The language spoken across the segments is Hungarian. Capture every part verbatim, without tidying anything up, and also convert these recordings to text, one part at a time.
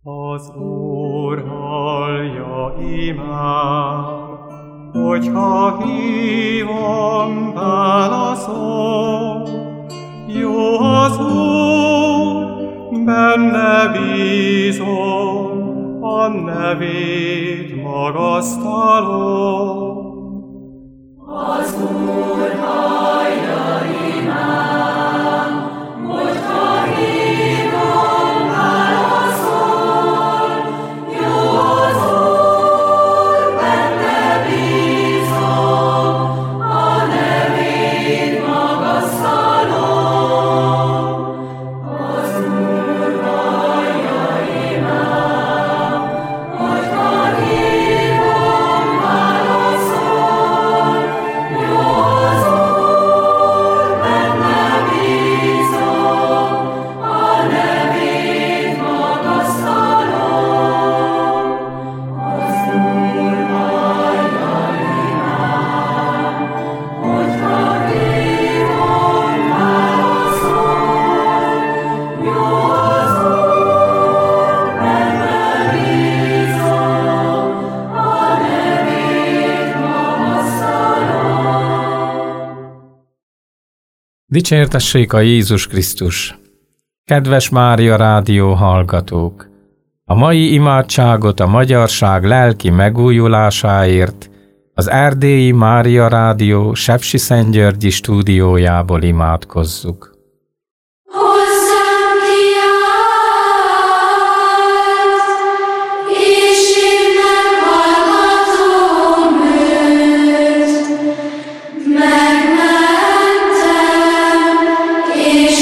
Az Úr hallja imám, hogyha hívom, válaszol. Jó az Úr, benne bízom, a nevét magasztalom. Az Úr hallja imám, hogyha hívom, válaszol. Jó az Úr, benne bízom, a nevét magasztalom. Az Úr hallja imám, hogyha hívom, válaszol. Jó az Úr, benne bízom, a nevét magasztalom. Az Úr hallja imám, hogyha hívom, válaszol. Jó az Úr, benne bízom, a nevét magasztalom. Dicsértessék a Jézus Krisztus! Kedves Mária Rádió hallgatók! A mai imádságot a magyarság lelki megújulásáért az Erdélyi Mária Rádió Sepsiszentgyörgyi stúdiójából imádkozzuk. Hozzám kiállt, és én meghallgatom őt. Megmentem, és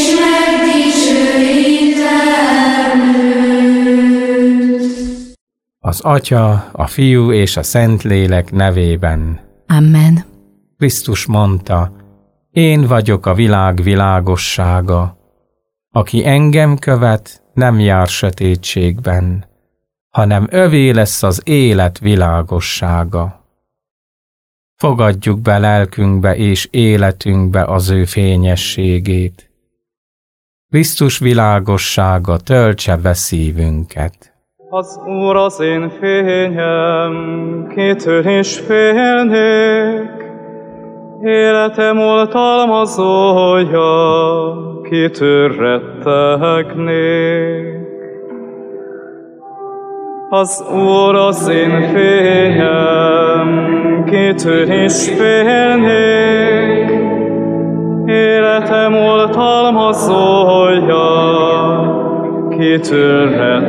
megdicsőítem őt. Az Atya, a Fiú és a Szentlélek nevében. Amen. Krisztus mondta, én vagyok a világ világossága. Aki engem követ, nem jár sötétségben, hanem övé lesz az élet világossága. Fogadjuk be lelkünkbe és életünkbe az ő fényességét. Krisztus világossága töltse be szívünket. Az Úr az én fényem, kitől is félnék. Életem oltalmazója, kitől rettegnék. Az Úr az én fényem, kitől is félnék. Életem oltalmazója, kitől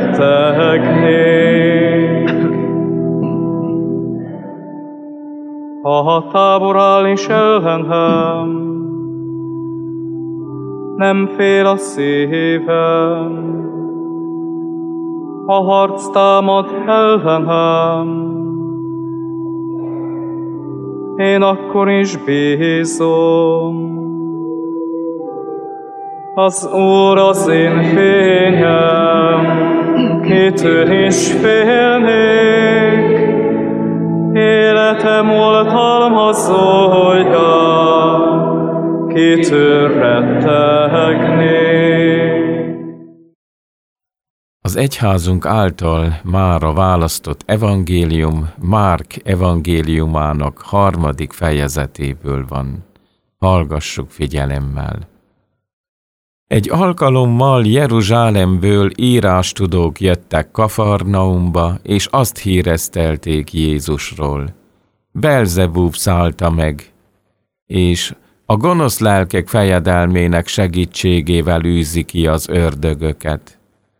rettegnék. Ha tábor áll is ellenem, nem fél a szívem. Ha harc támad ellenem, én akkor is bízom. Az Úr az én fényem, kitől is félnék. Életem oltalmazója, kitől rettegnék. Az egyházunk által mára választott evangélium Márk evangéliumának harmadik fejezetéből van. Hallgassuk figyelemmel. Egy alkalommal Jeruzsálemből írástudók jöttek Kafarnaumba, és azt híresztelték Jézusról. Belzebúb szállta meg, és a gonosz lelkek fejedelmének segítségével űzi ki az ördögöket.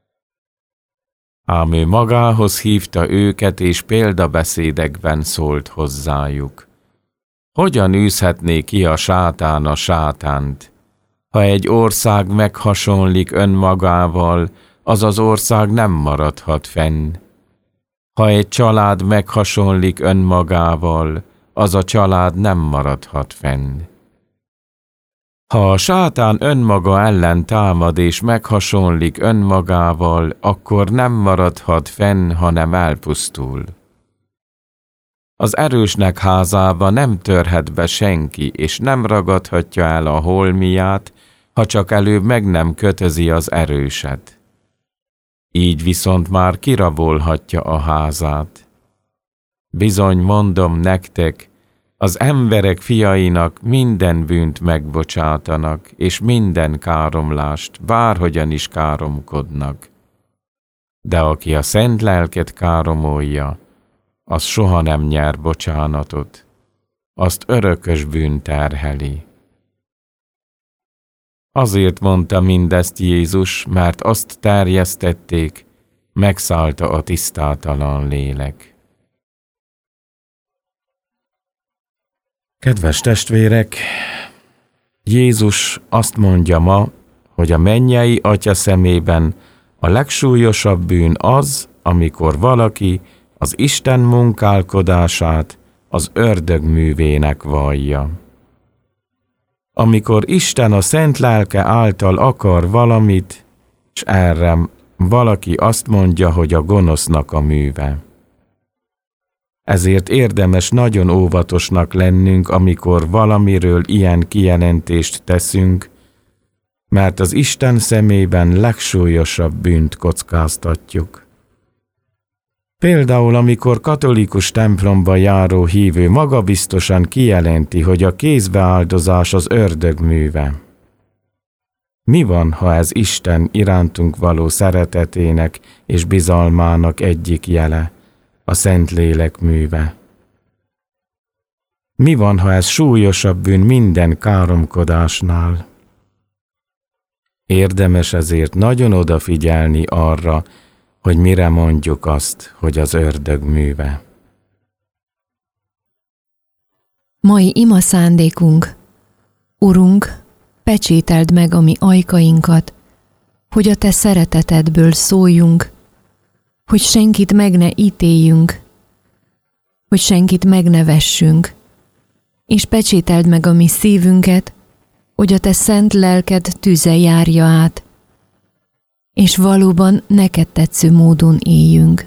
Ám ő magához hívta őket, és példabeszédekben szólt hozzájuk. Hogyan űzhetné ki a sátán a sátánt? Ha egy ország meghasonlik önmagával, az az ország nem maradhat fenn. Ha egy család meghasonlik önmagával, az a család nem maradhat fenn. Ha a sátán önmaga ellen támad és meghasonlik önmagával, akkor nem maradhat fenn, hanem elpusztul. Az erősnek házába nem törhet be senki, és nem ragadhatja el a holmiát, ha csak előbb meg nem kötözi az erőset. így viszont már kirabolhatja a házát. Bizony mondom nektek, az emberek fiainak minden bűnt megbocsátanak, és minden káromlást, bárhogyan is káromkodnak. De aki a szent lelket káromolja, az soha nem nyer bocsánatot, azt örökös bűn terheli. Azért mondta mindezt Jézus, mert azt terjesztették, megszállta a tisztátalan lélek. Kedves testvérek, Jézus azt mondja ma, hogy a mennyei Atya szemében a legsúlyosabb bűn az, amikor valaki az Isten munkálkodását az ördög művének vallja. Amikor Isten a szent lelke által akar valamit, és erre valaki azt mondja, hogy a gonosznak a műve. Ezért érdemes nagyon óvatosnak lennünk, amikor valamiről ilyen kijelentést teszünk, mert az Isten szemében legsúlyosabb bűnt kockáztatjuk. Például, amikor katolikus templomba járó hívő magabiztosan kijelenti, hogy a kézbeáldozás az ördög műve. Mi van, ha ez Isten irántunk való szeretetének és bizalmának egyik jele, a Szentlélek műve? Mi van, ha ez súlyosabb bűn minden káromkodásnál? Érdemes ezért nagyon odafigyelni arra, hogy mire mondjuk azt, hogy az ördög műve. Mai ima szándékunk: Urunk, pecsételd meg a mi ajkainkat, hogy a te szeretetedből szóljunk, hogy senkit meg ne ítéljünk, hogy senkit meg ne vessünk, és pecsételd meg a mi szívünket, hogy a te szent lelked tüze járja át, és valóban neked tetsző módon éljünk.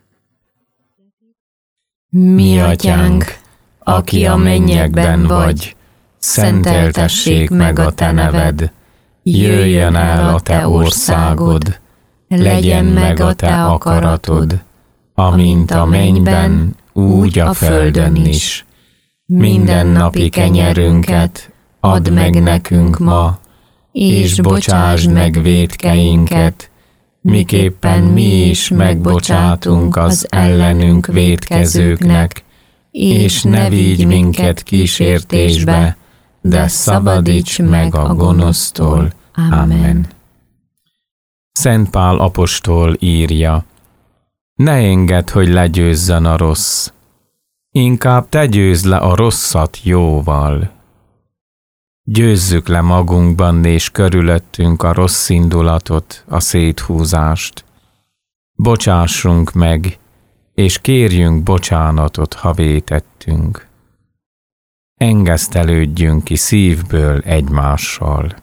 Mi atyánk, aki a mennyekben vagy, szenteltessék meg a te neved, jöjjön el a te országod, legyen meg a te akaratod, amint a mennyben, úgy a földön is. Mindennapi kenyerünket add meg nekünk ma, és bocsásd meg vétkeinket, miképpen mi is megbocsátunk az ellenünk vétkezőknek, és ne vigy minket kísértésbe, de szabadíts meg a gonosztól. Amen. Szent Pál apostol írja: ne engedd, hogy legyőzzön a rossz, inkább te győzd le a rosszat jóval. Győzzük le magunkban és körülöttünk a rossz indulatot, a széthúzást. Bocsássunk meg, és kérjünk bocsánatot, ha vétettünk. Engesztelődjünk ki szívből egymással.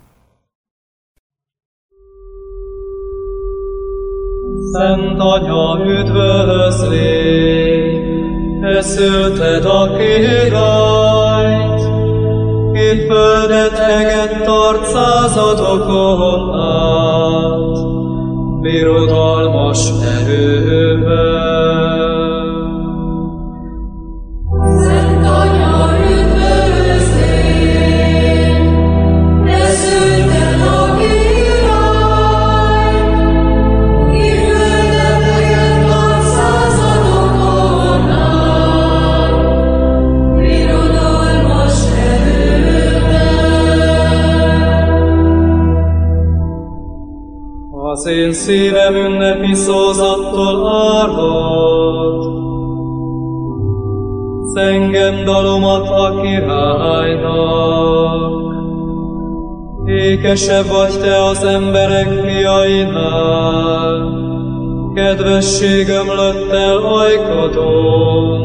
Szent Atya, üdvözlégy, te szülted a királyt, ki földet egett tart századokon át, birodalmas erővel. Szent Atya, üdvözlégy, te szülted a királyt, ki földet egett tart századokon át, birodalmas Az én szívem ünnepi szózattól árad, zengem dalomat a királynak. Ékesebb vagy te az emberek fiainál, kedvesség ömlött el ajkadon.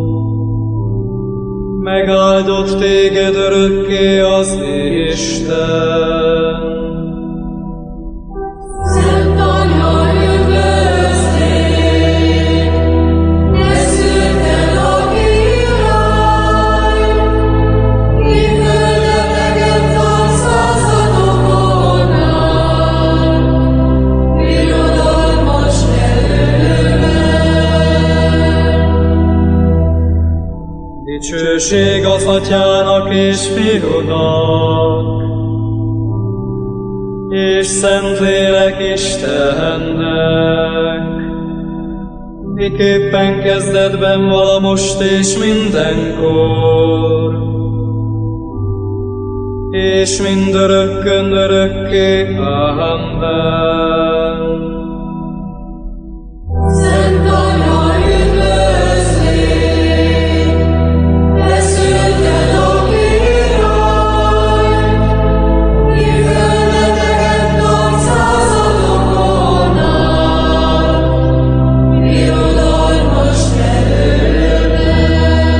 Megáldott téged örökké az Isten. Szent Atya, üdvözlégy, te szülted a királyt, ki földet egett tart századokon át, birodalmas Dicsőség az Atyának és Fiúnak, és Szentlélek Istennek, miképpen kezdetben vala most és mindenkor, és mindörökkön örökké. Amen. Szent Anya, üdvözlégy, feszülted a király, művelleteket napszázadokon át, birodalmas erőben.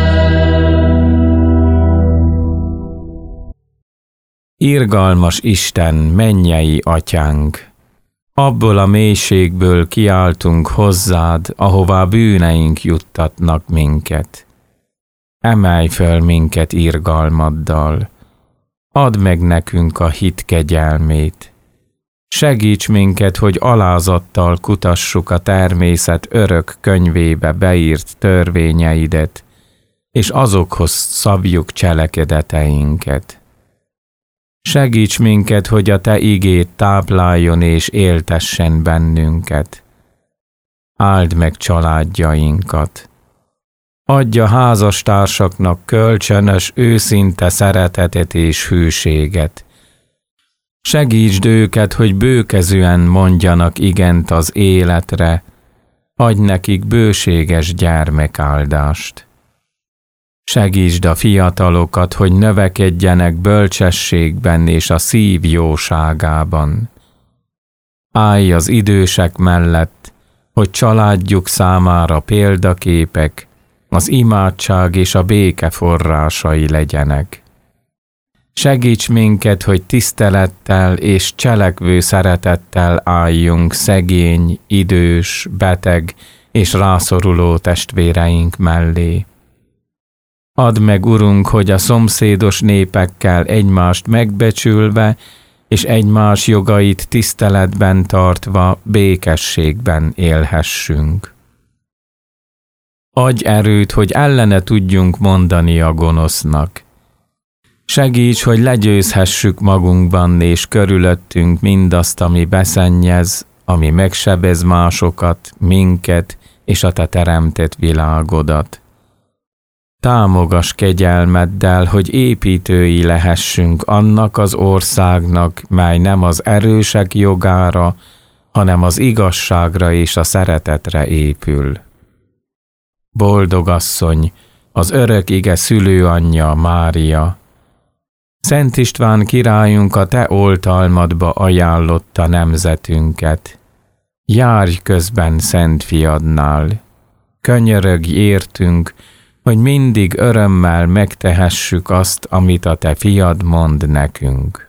Irgalmas Isten, mennyei Atyánk! Abból a mélységből kiáltunk hozzád, ahová bűneink juttatnak minket. Emelj föl minket irgalmaddal, add meg nekünk a hit kegyelmét. Segíts minket, hogy alázattal kutassuk a természet örök könyvébe beírt törvényeidet, és azokhoz szabjuk cselekedeteinket. Segíts minket, hogy a Te igéd tápláljon és éltessen bennünket. Áld meg családjainkat. Adj a házastársaknak kölcsönös, őszinte szeretetet és hűséget. Segítsd őket, hogy bőkezűen mondjanak igent az életre, adj nekik bőséges gyermekáldást. Segítsd a fiatalokat, hogy növekedjenek bölcsességben és a szív jóságában. Állj az idősek mellett, hogy családjuk számára példaképek, az imádság és a béke forrásai legyenek. Segíts minket, hogy tisztelettel és cselekvő szeretettel álljunk szegény, idős, beteg és rászoruló testvéreink mellé. Add meg, Urunk, hogy a szomszédos népekkel egymást megbecsülve és egymás jogait tiszteletben tartva békességben élhessünk. Adj erőt, hogy ellene tudjunk mondani a gonosznak. Segíts, hogy legyőzhessük magunkban és körülöttünk mindazt, ami beszennyez, ami megsebez másokat, minket és a Te teremtett világodat. Támogass kegyelmeddel, hogy építői lehessünk annak az országnak, mely nem az erősek jogára, hanem az igazságra és a szeretetre épül. Boldog asszony, az örök ige szülőanyja Mária! Szent István királyunk a Te oltalmadba ajánlotta nemzetünket. Járj közben Szent Fiadnál! Könyörögj értünk, hogy mindig örömmel megtehessük azt, amit a Te Fiad mond nekünk.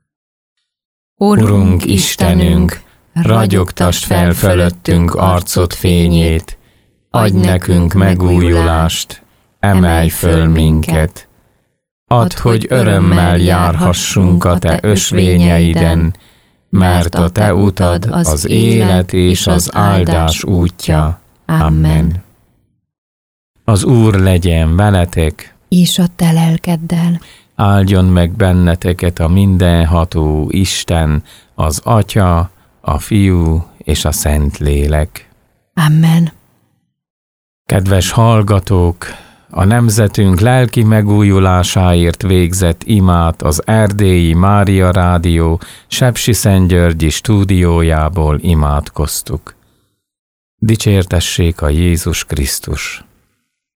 Urunk Istenünk, ragyogtasd fel fölöttünk arcod fényét, adj nekünk megújulást, emelj föl minket. Add, hogy örömmel járhassunk a Te ösvényeiden, mert a Te utad az élet és az áldás útja. Amen. Az Úr legyen veletek, És a Te lelkeddel. áldjon meg benneteket a mindenható Isten, az Atya, a Fiú és a Szentlélek. Amen. Kedves hallgatók, a nemzetünk lelki megújulásáért végzett imát az Erdélyi Mária Rádió Sepsiszentgyörgyi stúdiójából imádkoztuk. Dicsértessék a Jézus Krisztus!